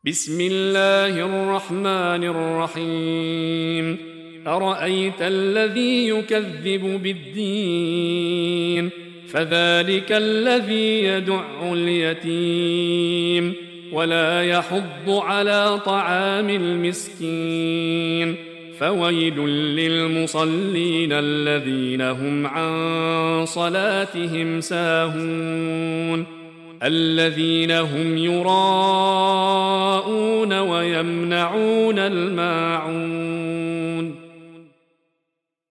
بسم الله الرحمن الرحيم. أرأيت الذي يكذب بالدين فذلك الذي يدع اليتيم ولا يحض على طعام المسكين فويل للمصلين الذين هم عن صلاتهم ساهون الذين هم يراءون ويمنعون الماعون